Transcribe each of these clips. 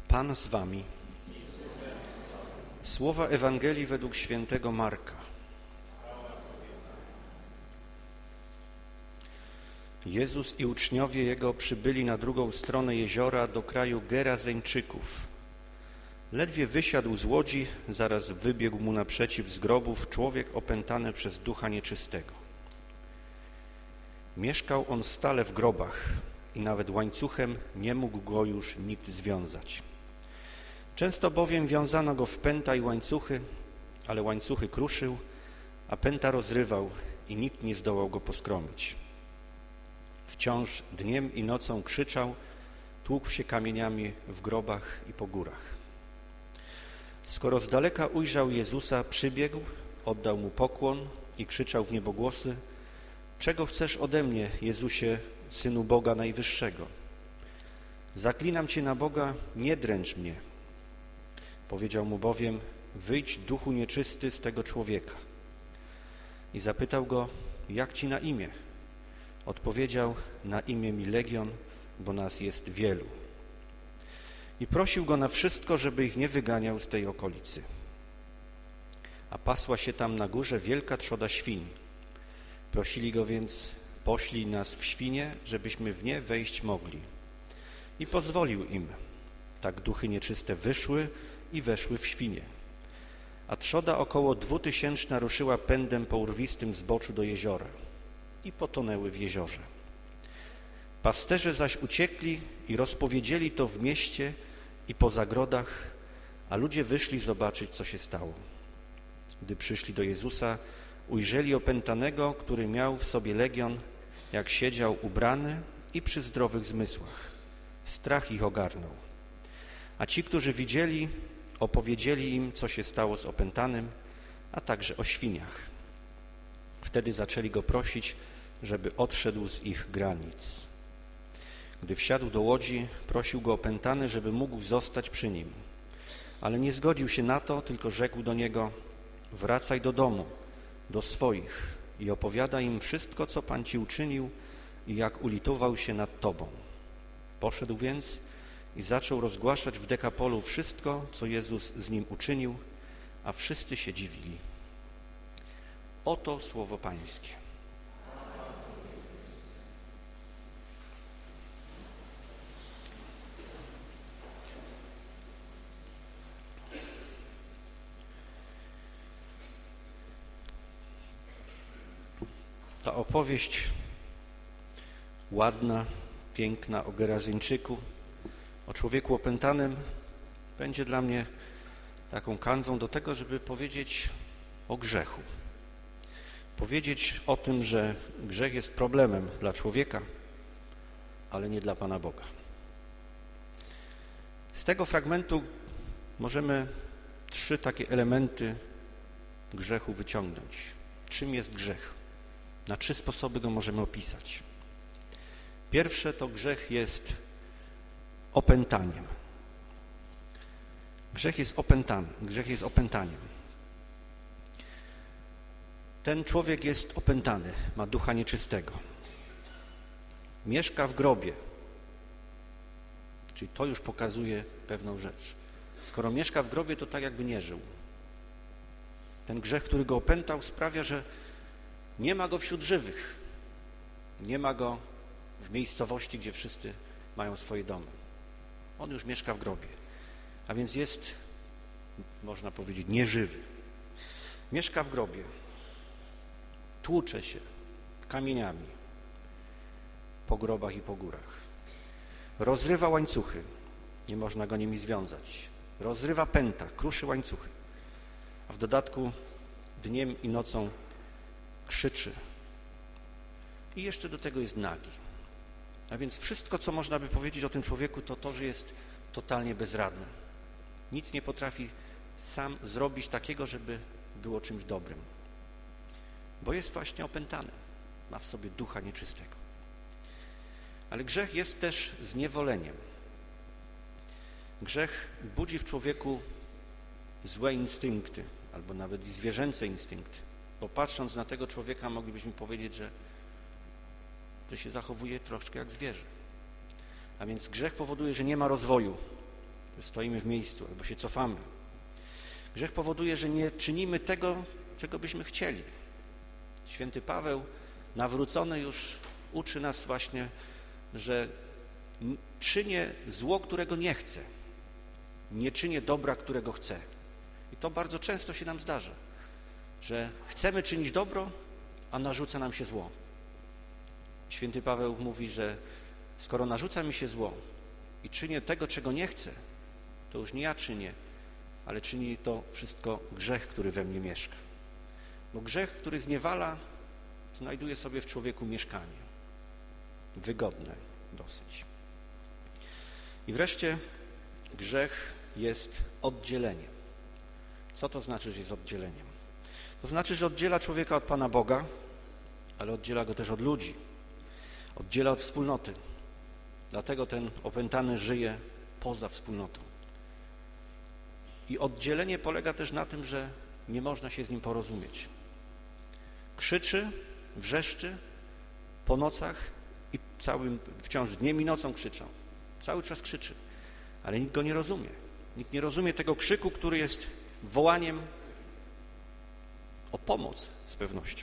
Pan z wami. Słowa Ewangelii według świętego Marka. Jezus i uczniowie Jego przybyli na drugą stronę jeziora do kraju Gerazeńczyków. Ledwie wysiadł z łodzi, zaraz wybiegł mu naprzeciw z grobów człowiek opętany przez ducha nieczystego. Mieszkał on stale w grobach i nawet łańcuchem nie mógł go już nikt związać. Często bowiem wiązano go w pęta i łańcuchy, ale łańcuchy kruszył, a pęta rozrywał i nikt nie zdołał go poskromić. Wciąż dniem i nocą krzyczał, tłukł się kamieniami w grobach i po górach. Skoro z daleka ujrzał Jezusa, przybiegł, oddał mu pokłon i krzyczał w niebogłosy: „Czego chcesz ode mnie, Jezusie, Synu Boga Najwyższego? Zaklinam Cię na Boga, nie dręcz mnie”. Powiedział mu bowiem: „Wyjdź, duchu nieczysty, z tego człowieka”. I zapytał go: „Jak Ci na imię?” Odpowiedział: „Na imię mi Legion, bo nas jest wielu”. I prosił go na wszystko, żeby ich nie wyganiał z tej okolicy. A pasła się tam na górze wielka trzoda świń. Prosili go więc: „Poślij nas w świnie, żebyśmy w nie wejść mogli”. I pozwolił im. Tak duchy nieczyste wyszły i weszły w świnie. A trzoda około 2000 ruszyła pędem po urwistym zboczu do jeziora i potonęły w jeziorze. Pasterze zaś uciekli i rozpowiedzieli to w mieście i po zagrodach, a ludzie wyszli zobaczyć, co się stało. Gdy przyszli do Jezusa, ujrzeli opętanego, który miał w sobie legion, jak siedział ubrany i przy zdrowych zmysłach. Strach ich ogarnął. A ci, którzy widzieli, opowiedzieli im, co się stało z opętanym, a także o świniach. Wtedy zaczęli go prosić, żeby odszedł z ich granic. Gdy wsiadł do łodzi, prosił go opętany, żeby mógł zostać przy nim. Ale nie zgodził się na to, tylko rzekł do niego: „Wracaj do domu, do swoich i opowiadaj im wszystko, co Pan ci uczynił i jak ulitował się nad tobą”. Poszedł więc i zaczął rozgłaszać w Dekapolu wszystko, co Jezus z nim uczynił, a wszyscy się dziwili. Oto słowo Pańskie. Ta opowieść ładna, piękna o Gerazeńczyku, o człowieku opętanym będzie dla mnie taką kanwą do tego, żeby powiedzieć o grzechu. Powiedzieć o tym, że grzech jest problemem dla człowieka, ale nie dla Pana Boga. Z tego fragmentu możemy 3 takie elementy grzechu wyciągnąć. Czym jest grzech? Na 3 sposoby go możemy opisać. Pierwsze to grzech jest opętaniem. Grzech jest opętany. Grzech jest opętaniem. Ten człowiek jest opętany, ma ducha nieczystego. Mieszka w grobie. Czyli to już pokazuje pewną rzecz. Skoro mieszka w grobie, to tak jakby nie żył. Ten grzech, który go opętał, sprawia, że nie ma go wśród żywych. Nie ma go w miejscowości, gdzie wszyscy mają swoje domy. On już mieszka w grobie. A więc jest, można powiedzieć, nieżywy. Mieszka w grobie. Tłucze się kamieniami po grobach i po górach. Rozrywa łańcuchy. Nie można go nimi związać. Rozrywa pęta, kruszy łańcuchy. A w dodatku dniem i nocą krzyczy. I jeszcze do tego jest nagi. A więc wszystko, co można by powiedzieć o tym człowieku, to to, że jest totalnie bezradny. Nic nie potrafi sam zrobić takiego, żeby było czymś dobrym. Bo jest właśnie opętany. Ma w sobie ducha nieczystego. Ale grzech jest też zniewoleniem. Grzech budzi w człowieku złe instynkty, albo nawet i zwierzęce instynkty. Bo patrząc na tego człowieka, moglibyśmy powiedzieć, że się zachowuje troszkę jak zwierzę. A więc grzech powoduje, że nie ma rozwoju, że stoimy w miejscu albo się cofamy. Grzech powoduje, że nie czynimy tego, czego byśmy chcieli. Święty Paweł, nawrócony już, uczy nas właśnie, że czynię zło, którego nie chcę. Nie czynię dobra, którego chcę. I to bardzo często się nam zdarza, że chcemy czynić dobro, a narzuca nam się zło. Święty Paweł mówi, że skoro narzuca mi się zło i czynię tego, czego nie chcę, to już nie ja czynię, ale czyni to wszystko grzech, który we mnie mieszka. Bo grzech, który zniewala, znajduje sobie w człowieku mieszkanie. Wygodne dosyć. I wreszcie grzech jest oddzieleniem. Co to znaczy, że jest oddzieleniem? To znaczy, że oddziela człowieka od Pana Boga, ale oddziela go też od ludzi. Oddziela od wspólnoty. Dlatego ten opętany żyje poza wspólnotą. I oddzielenie polega też na tym, że nie można się z nim porozumieć. Krzyczy, wrzeszczy po nocach i wciąż dniem i nocą krzyczą. Cały czas krzyczy, ale nikt go nie rozumie. Nikt nie rozumie tego krzyku, który jest wołaniem o pomoc z pewnością.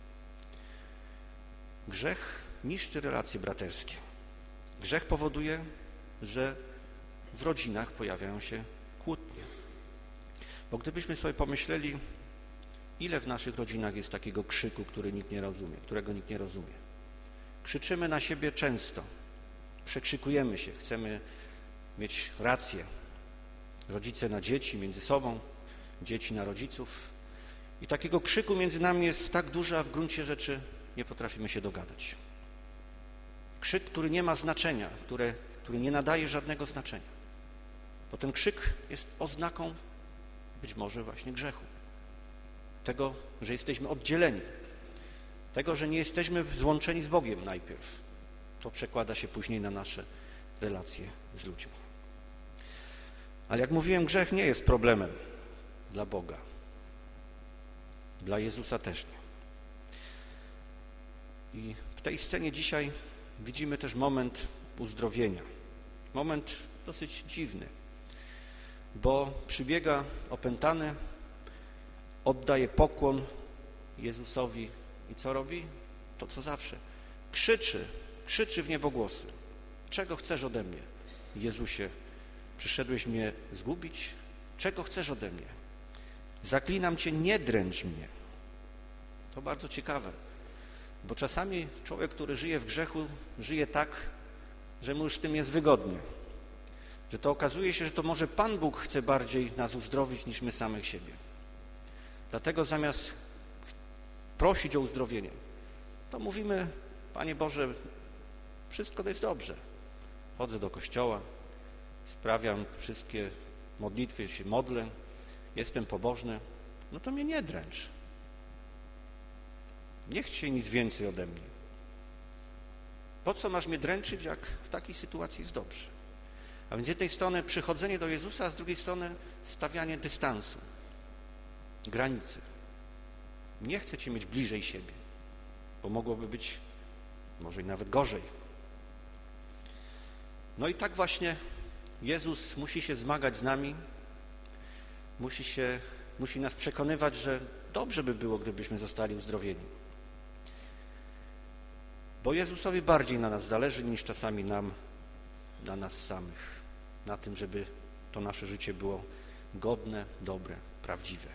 Grzech niszczy relacje braterskie. Grzech powoduje, że w rodzinach pojawiają się kłótnie. Bo gdybyśmy sobie pomyśleli, ile w naszych rodzinach jest takiego krzyku, którego nikt nie rozumie. Krzyczymy na siebie często, przekrzykujemy się, chcemy mieć rację. Rodzice na dzieci, między sobą, dzieci na rodziców. I takiego krzyku między nami jest tak dużo, a w gruncie rzeczy nie potrafimy się dogadać. Krzyk, który nie ma znaczenia, który nie nadaje żadnego znaczenia. Bo ten krzyk jest oznaką być może właśnie grzechu. Tego, że jesteśmy oddzieleni. Tego, że nie jesteśmy złączeni z Bogiem najpierw. To przekłada się później na nasze relacje z ludźmi. Ale jak mówiłem, grzech nie jest problemem dla Boga. Dla Jezusa też nie. I w tej scenie dzisiaj widzimy też moment uzdrowienia. Moment dosyć dziwny, bo przybiega opętany, oddaje pokłon Jezusowi i co robi? To, co zawsze. Krzyczy w niebogłosy. Czego chcesz ode mnie, Jezusie? Przyszedłeś mnie zgubić? Czego chcesz ode mnie? Zaklinam Cię, nie dręcz mnie. To bardzo ciekawe, bo czasami człowiek, który żyje w grzechu, żyje tak, że mu już z tym jest wygodnie. Że to okazuje się, że to może Pan Bóg chce bardziej nas uzdrowić niż my samych siebie. Dlatego zamiast prosić o uzdrowienie, to mówimy: Panie Boże, wszystko jest dobrze. Chodzę do kościoła, sprawiam wszystkie modlitwy, się modlę, jestem pobożny, no to mnie nie dręcz. Nie chcę nic więcej ode mnie. Po co masz mnie dręczyć, jak w takiej sytuacji jest dobrze? A więc z jednej strony przychodzenie do Jezusa, a z drugiej strony stawianie dystansu, granicy. Nie chcę Cię mieć bliżej siebie, bo mogłoby być może i nawet gorzej. No i tak właśnie Jezus musi się zmagać z nami, musi nas przekonywać, że dobrze by było, gdybyśmy zostali uzdrowieni. Bo Jezusowi bardziej na nas zależy niż czasami na nas samych, na tym, żeby to nasze życie było godne, dobre, prawdziwe.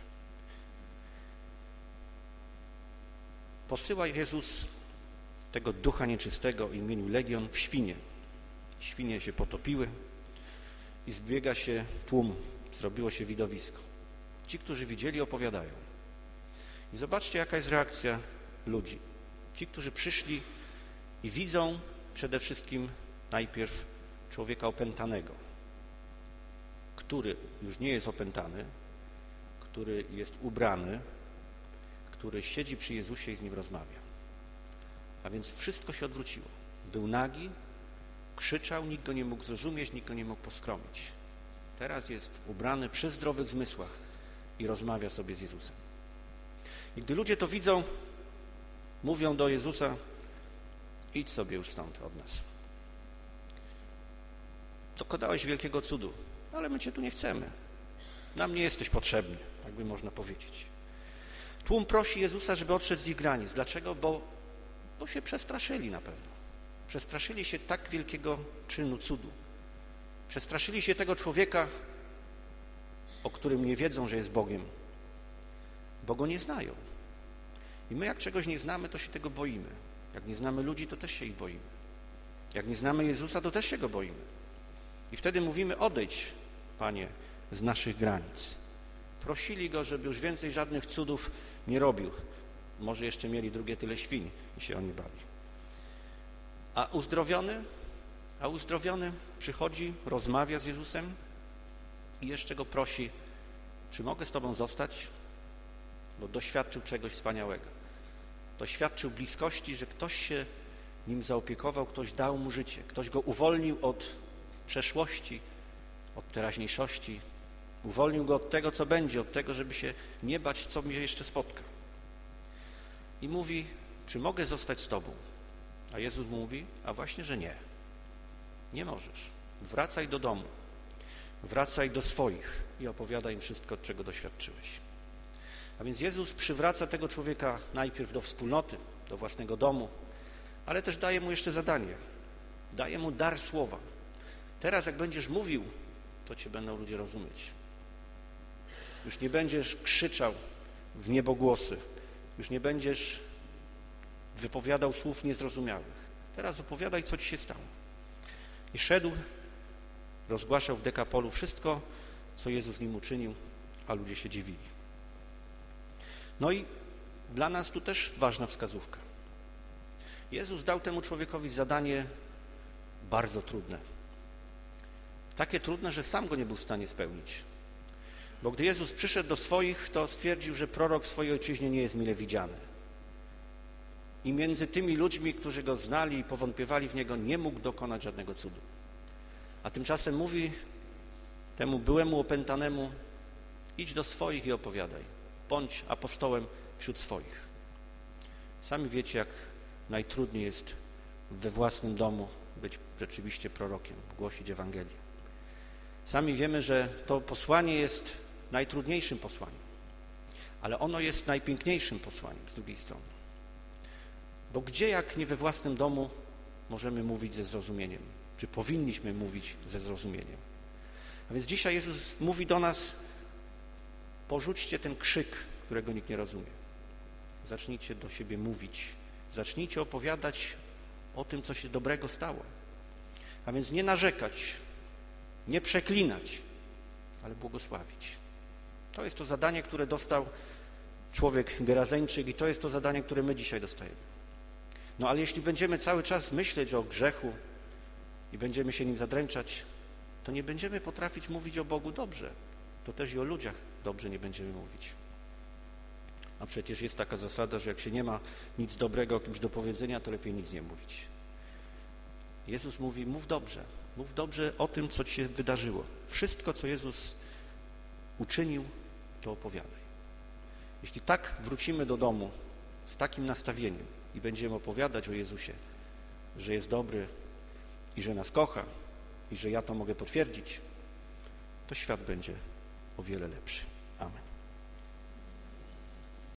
Posyła Jezus tego ducha nieczystego o imieniu Legion w świnie. Świnie się potopiły i zbiega się tłum, zrobiło się widowisko. Ci, którzy widzieli, opowiadają. I zobaczcie, jaka jest reakcja ludzi. Ci, którzy przyszli i widzą przede wszystkim najpierw człowieka opętanego, który już nie jest opętany, który jest ubrany, który siedzi przy Jezusie i z Nim rozmawia. A więc wszystko się odwróciło. Był nagi, krzyczał, nikt go nie mógł zrozumieć, nikt go nie mógł poskromić. Teraz jest ubrany przy zdrowych zmysłach i rozmawia sobie z Jezusem. I gdy ludzie to widzą, mówią do Jezusa: idź sobie już stąd od nas. Dokonałeś wielkiego cudu. ale my Cię tu nie chcemy. Nam nie jesteś potrzebny, jakby można powiedzieć. Tłum prosi Jezusa, żeby odszedł z ich granic. Dlaczego? Bo się przestraszyli na pewno. Przestraszyli się tak wielkiego czynu, cudu. Przestraszyli się tego człowieka, o którym nie wiedzą, że jest Bogiem, bo Go nie znają. I my jak czegoś nie znamy, to się tego boimy. Jak nie znamy ludzi, to też się ich boimy. Jak nie znamy Jezusa, to też się Go boimy. I wtedy mówimy: odejdź, Panie, z naszych granic. Prosili Go, żeby już więcej żadnych cudów nie robił. Może jeszcze mieli drugie tyle świń i się oni bali. A uzdrowiony przychodzi, rozmawia z Jezusem i jeszcze Go prosi: czy mogę z Tobą zostać? Bo doświadczył czegoś wspaniałego. Doświadczył bliskości, że ktoś się nim zaopiekował, ktoś dał mu życie, ktoś go uwolnił od przeszłości, od teraźniejszości, uwolnił go od tego, co będzie, od tego, żeby się nie bać, co mnie jeszcze spotka. I mówi: czy mogę zostać z Tobą? A Jezus mówi: a właśnie, że nie. Nie możesz. Wracaj do domu. Wracaj do swoich i opowiadaj im wszystko, czego doświadczyłeś. A więc Jezus przywraca tego człowieka najpierw do wspólnoty, do własnego domu, ale też daje mu jeszcze zadanie. Daje mu dar słowa. Teraz jak będziesz mówił, to Cię będą ludzie rozumieć. Już nie będziesz krzyczał w niebogłosy. Już nie będziesz wypowiadał słów niezrozumiałych. Teraz opowiadaj, co Ci się stało. I szedł, rozgłaszał w Dekapolu wszystko, co Jezus nim uczynił, a ludzie się dziwili. No i dla nas tu też ważna wskazówka. Jezus dał temu człowiekowi zadanie bardzo trudne. Takie trudne, że sam go nie był w stanie spełnić. Bo gdy Jezus przyszedł do swoich, to stwierdził, że prorok w swojej ojczyźnie nie jest mile widziany. I między tymi ludźmi, którzy go znali i powątpiewali w niego, nie mógł dokonać żadnego cudu. A tymczasem mówi temu byłemu opętanemu: idź do swoich i opowiadaj. Bądź apostołem wśród swoich. Sami wiecie, jak najtrudniej jest we własnym domu być rzeczywiście prorokiem, głosić Ewangelię. Sami wiemy, że to posłanie jest najtrudniejszym posłaniem, ale ono jest najpiękniejszym posłaniem z drugiej strony. Bo gdzie, jak nie we własnym domu, możemy mówić ze zrozumieniem? Czy powinniśmy mówić ze zrozumieniem? A więc dzisiaj Jezus mówi do nas: porzućcie ten krzyk, którego nikt nie rozumie. Zacznijcie do siebie mówić. Zacznijcie opowiadać o tym, co się dobrego stało. A więc nie narzekać, nie przeklinać, ale błogosławić. To jest to zadanie, które dostał człowiek Gerazeńczyk i to jest to zadanie, które my dzisiaj dostajemy. No ale jeśli będziemy cały czas myśleć o grzechu i będziemy się nim zadręczać, to nie będziemy potrafić mówić o Bogu dobrze. To też i o ludziach dobrze nie będziemy mówić. A przecież jest taka zasada, że jak się nie ma nic dobrego o kimś do powiedzenia, to lepiej nic nie mówić. Jezus mówi: mów dobrze o tym, co Ci się wydarzyło. Wszystko, co Jezus uczynił, to opowiadaj. Jeśli tak wrócimy do domu z takim nastawieniem i będziemy opowiadać o Jezusie, że jest dobry i że nas kocha i że ja to mogę potwierdzić, to świat będzie o wiele lepszy. Amen.